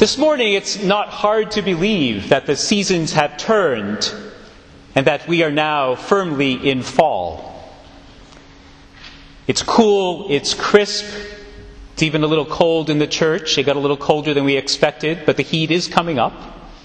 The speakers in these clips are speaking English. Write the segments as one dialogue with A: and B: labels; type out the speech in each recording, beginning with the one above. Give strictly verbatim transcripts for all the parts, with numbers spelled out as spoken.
A: This morning, it's not hard to believe that the seasons have turned and that we are now firmly in fall. It's cool, it's crisp, it's even a little cold in the church. It got a little colder than we expected, but the heat is coming up.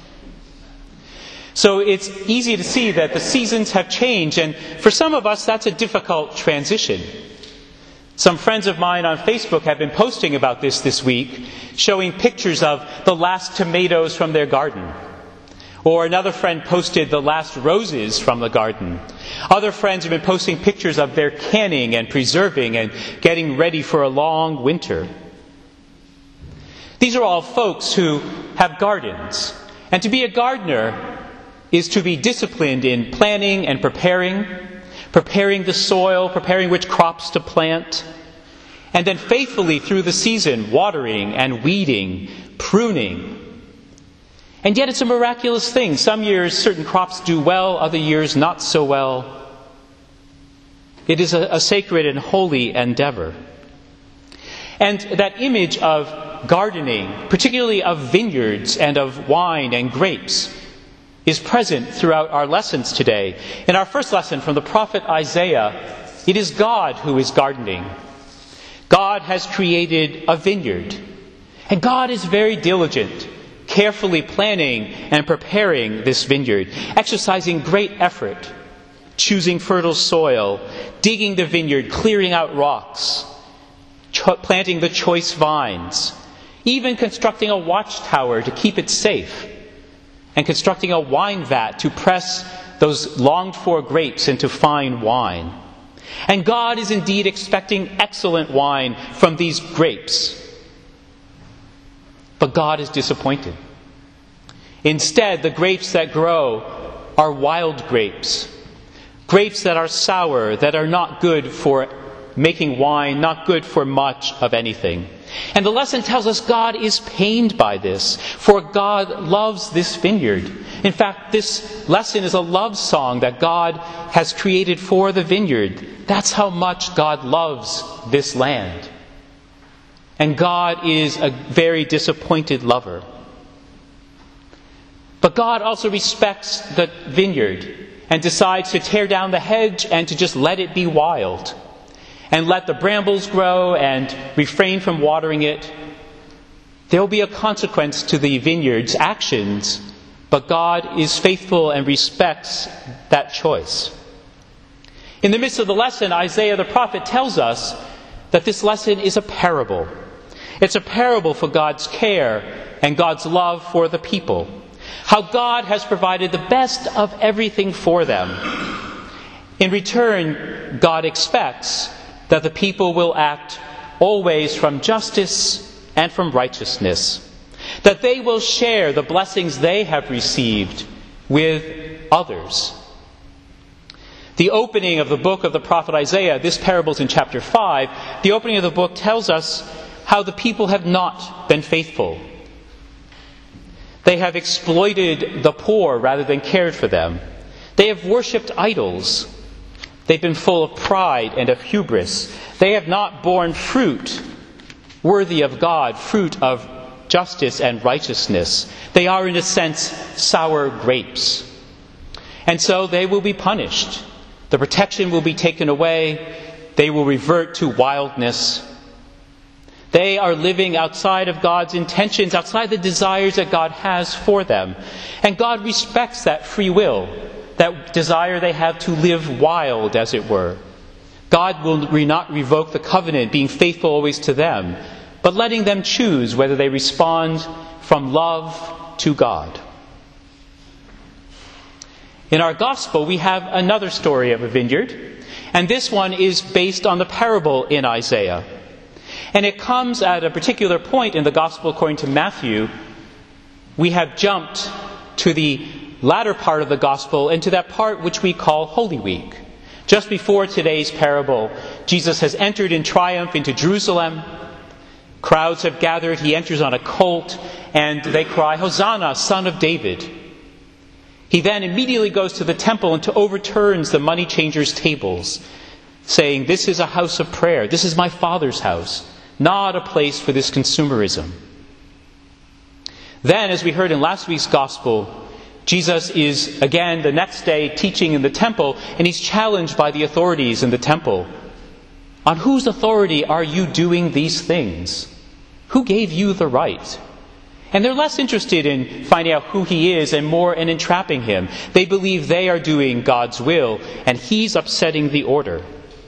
A: So it's easy to see that the seasons have changed, and for some of us, that's a difficult transition. Some friends of mine on Facebook have been posting about this this week, showing pictures of the last tomatoes from their garden. Or another friend posted the last roses from the garden. Other friends have been posting pictures of their canning and preserving and getting ready for a long winter. These are all folks who have gardens. And to be a gardener is to be disciplined in planning and preparing, preparing the soil, preparing which crops to plant, and then faithfully through the season, watering and weeding, pruning. And yet it's a miraculous thing. Some years certain crops do well, other years not so well. It is a, a sacred and holy endeavor. And that image of gardening, particularly of vineyards and of wine and grapes, is present throughout our lessons today. In our first lesson from the prophet Isaiah, it is God who is gardening. God has created a vineyard. And God is very diligent, carefully planning and preparing this vineyard, exercising great effort, choosing fertile soil, digging the vineyard, clearing out rocks, cho- planting the choice vines, even constructing a watchtower to keep it safe, and constructing a wine vat to press those longed-for grapes into fine wine. And God is indeed expecting excellent wine from these grapes. But God is disappointed. Instead, the grapes that grow are wild grapes. Grapes that are sour, that are not good for making wine, not good for much of anything. And the lesson tells us God is pained by this, for God loves this vineyard. In fact, this lesson is a love song that God has created for the vineyard. That's how much God loves this land. And God is a very disappointed lover. But God also respects the vineyard and decides to tear down the hedge and to just let it be wild. And let the brambles grow and refrain from watering it. There will be a consequence to the vineyard's actions, but God is faithful and respects that choice. In the midst of the lesson, Isaiah the prophet tells us that this lesson is a parable. It's a parable for God's care and God's love for the people. How God has provided the best of everything for them. In return, God expects that the people will act always from justice and from righteousness. That they will share the blessings they have received with others. The opening of the book of the prophet Isaiah, this parable is in chapter five, the opening of the book tells us how the people have not been faithful. They have exploited the poor rather than cared for them. They have worshipped idols. They've been full of pride and of hubris. They have not borne fruit worthy of God, fruit of justice and righteousness. They are, in a sense, sour grapes. And so they will be punished. The protection will be taken away. They will revert to wildness. They are living outside of God's intentions, outside the desires that God has for them. And God respects that free will, that desire they have to live wild, as it were. God will not revoke the covenant, being faithful always to them, but letting them choose whether they respond from love to God. In our gospel, we have another story of a vineyard, and this one is based on the parable in Isaiah. And it comes at a particular point in the gospel according to Matthew. We have jumped to the latter part of the gospel and to that part which we call Holy Week. Just before today's parable, Jesus has entered in triumph into Jerusalem. Crowds have gathered. He enters on a colt and they cry, "Hosanna, Son of David." He then immediately goes to the temple and to overturns the money changers' tables, saying, "This is a house of prayer. This is my Father's house, not a place for this consumerism." Then, as we heard in last week's gospel, Jesus is again the next day teaching in the temple, and he's challenged by the authorities in the temple. On whose authority are you doing these things? Who gave you the right? And they're less interested in finding out who he is and more in entrapping him. They believe they are doing God's will, and he's upsetting the order.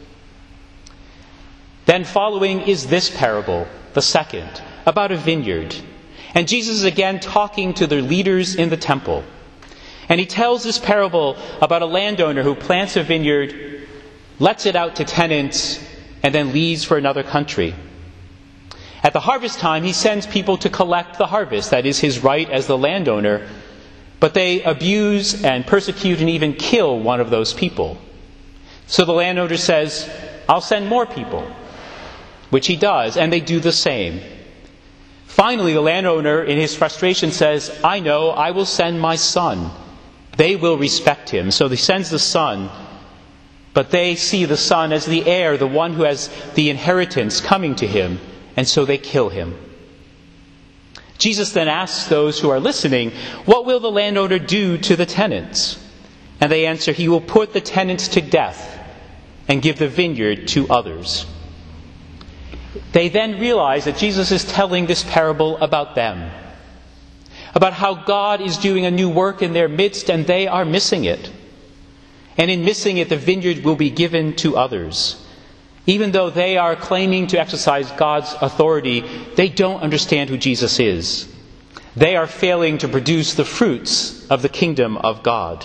A: Then following is this parable, the second, about a vineyard. And Jesus is again talking to the leaders in the temple. And he tells this parable about a landowner who plants a vineyard, lets it out to tenants, and then leaves for another country. At the harvest time, he sends people to collect the harvest. That is his right as the landowner. But they abuse and persecute and even kill one of those people. So the landowner says, I'll send more people, which he does, and they do the same. Finally, the landowner, in his frustration, says, I know, I will send my son. They will respect him. So he sends the son, but they see the son as the heir, the one who has the inheritance coming to him, and so they kill him. Jesus then asks those who are listening, what will the landowner do to the tenants? And they answer, he will put the tenants to death and give the vineyard to others. They then realize that Jesus is telling this parable about them, about how God is doing a new work in their midst and they are missing it. And in missing it, the vineyard will be given to others. Even though they are claiming to exercise God's authority, they don't understand who Jesus is. They are failing to produce the fruits of the kingdom of God.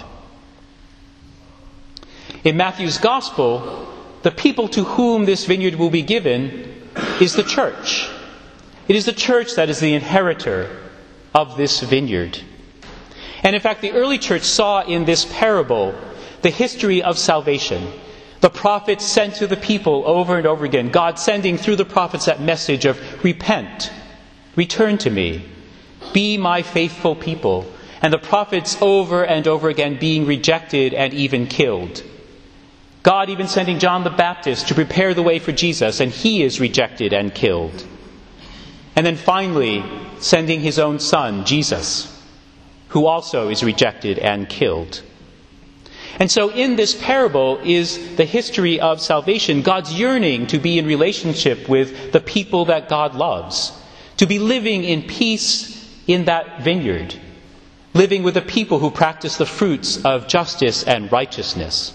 A: In Matthew's Gospel, the people to whom this vineyard will be given is the church. It is the church that is the inheritor of this vineyard. And in fact, the early church saw in this parable the history of salvation. The prophets sent to the people over and over again, God sending through the prophets that message of repent, return to me, be my faithful people. And the prophets over and over again being rejected and even killed. God even sending John the Baptist to prepare the way for Jesus, and he is rejected and killed. And then finally, sending his own son, Jesus, who also is rejected and killed. And so in this parable is the history of salvation, God's yearning to be in relationship with the people that God loves, to be living in peace in that vineyard, living with the people who practice the fruits of justice and righteousness.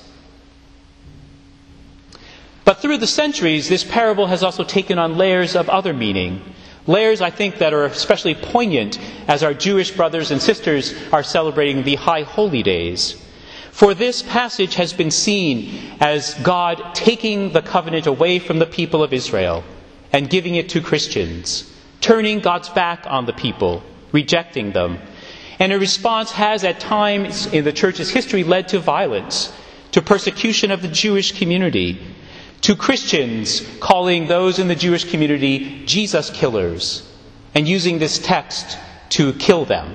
A: But through the centuries, this parable has also taken on layers of other meaning. Layers, I think, that are especially poignant as our Jewish brothers and sisters are celebrating the High Holy Days. For this passage has been seen as God taking the covenant away from the people of Israel and giving it to Christians, turning God's back on the people, rejecting them. And a response has at times in the church's history led to violence, to persecution of the Jewish community, to Christians calling those in the Jewish community Jesus killers and using this text to kill them.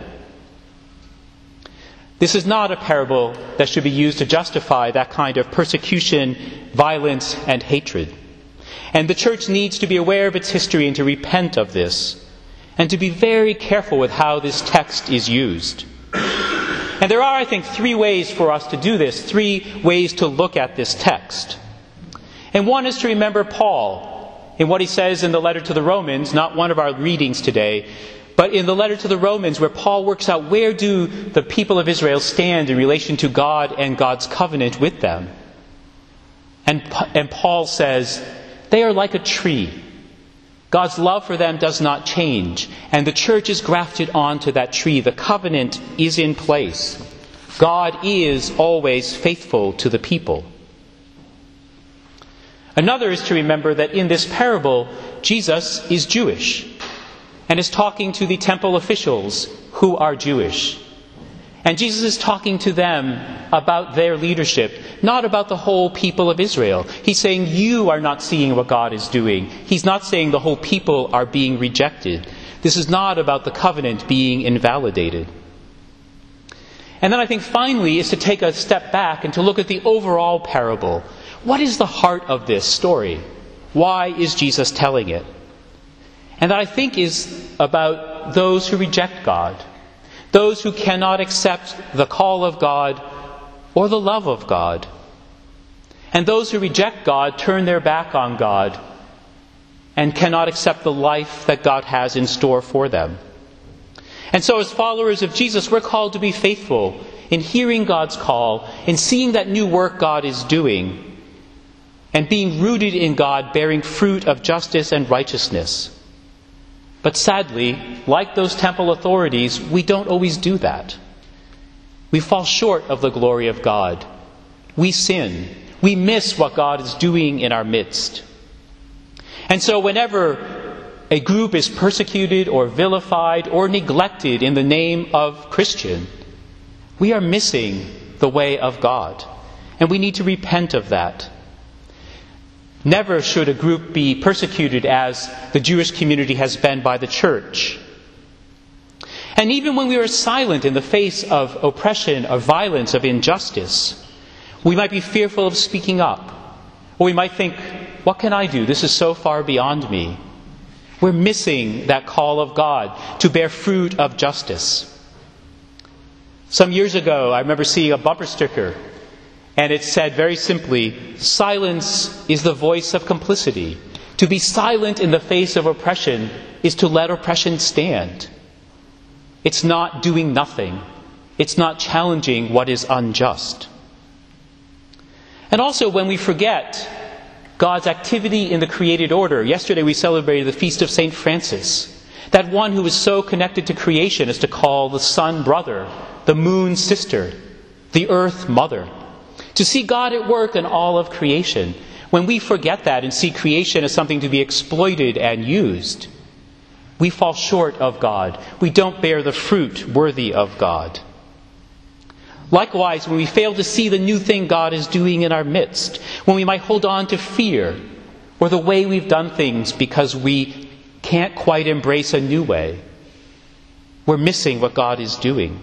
A: This is not a parable that should be used to justify that kind of persecution, violence, and hatred. And the church needs to be aware of its history and to repent of this, and to be very careful with how this text is used. And there are, I think, three ways for us to do this, three ways to look at this text. And one is to remember Paul in what he says in the letter to the Romans, not one of our readings today, but in the letter to the Romans, where Paul works out where do the people of Israel stand in relation to God and God's covenant with them. And, and Paul says, they are like a tree. God's love for them does not change, and the church is grafted onto that tree. The covenant is in place. God is always faithful to the people. Another is to remember that in this parable, Jesus is Jewish and is talking to the temple officials who are Jewish. And Jesus is talking to them about their leadership, not about the whole people of Israel. He's saying you are not seeing what God is doing. He's not saying the whole people are being rejected. This is not about the covenant being invalidated. And then I think finally is to take a step back and to look at the overall parable. What is the heart of this story? Why is Jesus telling it? And that I think is about about those who reject God, those who cannot accept the call of God or the love of God. And those who reject God turn their back on God and cannot accept the life that God has in store for them. And so as followers of Jesus, we're called to be faithful in hearing God's call, in seeing that new work God is doing, and being rooted in God, bearing fruit of justice and righteousness. But sadly, like those temple authorities, we don't always do that. We fall short of the glory of God. We sin. We miss what God is doing in our midst. And so whenever a group is persecuted or vilified or neglected in the name of Christian, we are missing the way of God. And we need to repent of that. Never should a group be persecuted as the Jewish community has been by the church. And even when we are silent in the face of oppression, of violence, of injustice, we might be fearful of speaking up. Or we might think, what can I do? This is so far beyond me. We're missing that call of God to bear fruit of justice. Some years ago, I remember seeing a bumper sticker, and it said very simply, silence is the voice of complicity. To be silent in the face of oppression is to let oppression stand. It's not doing nothing. It's not challenging what is unjust. And also when we forget God's activity in the created order. Yesterday we celebrated the feast of Saint Francis. That one who was so connected to creation as to call the sun brother, the moon sister, the earth mother. To see God at work in all of creation. When we forget that and see creation as something to be exploited and used, we fall short of God. We don't bear the fruit worthy of God. Likewise, when we fail to see the new thing God is doing in our midst, when we might hold on to fear or the way we've done things because we can't quite embrace a new way, we're missing what God is doing.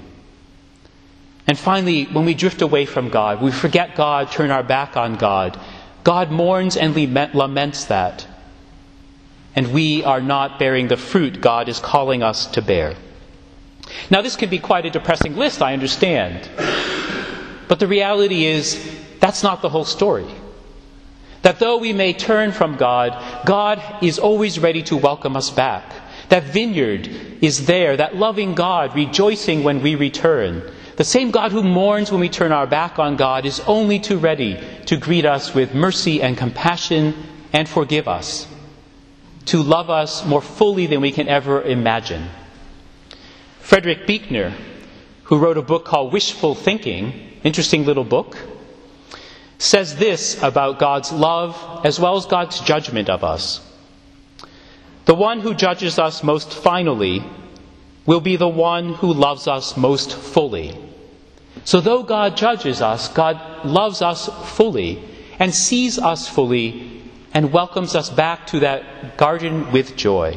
A: And finally, when we drift away from God, we forget God, turn our back on God, God mourns and laments that. And we are not bearing the fruit God is calling us to bear. Now, this could be quite a depressing list, I understand. But the reality is, that's not the whole story. That though we may turn from God, God is always ready to welcome us back. That vineyard is there, that loving God rejoicing when we return. The same God who mourns when we turn our back on God is only too ready to greet us with mercy and compassion and forgive us. To love us more fully than we can ever imagine. Frederick Buechner, who wrote a book called Wishful Thinking, interesting little book, says this about God's love as well as God's judgment of us. The one who judges us most finally will be the one who loves us most fully. So though God judges us, God loves us fully and sees us fully and welcomes us back to that garden with joy.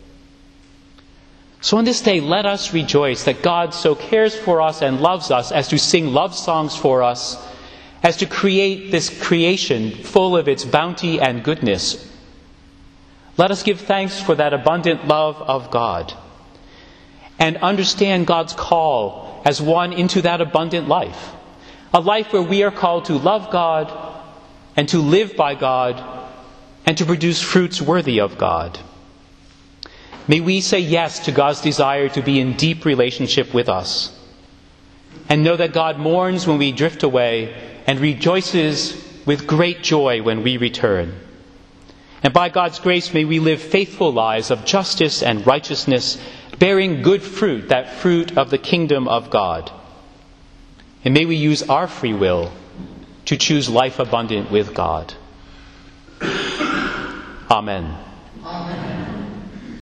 A: So on this day, let us rejoice that God so cares for us and loves us as to sing love songs for us, as to create this creation full of its bounty and goodness. Let us give thanks for that abundant love of God and understand God's call as one into that abundant life. A life where we are called to love God and to live by God and to produce fruits worthy of God. May we say yes to God's desire to be in deep relationship with us and know that God mourns when we drift away and rejoices with great joy when we return. And by God's grace, may we live faithful lives of justice and righteousness, bearing good fruit, that fruit of the kingdom of God. And may we use our free will to choose life abundant with God. Amen.
B: Amen.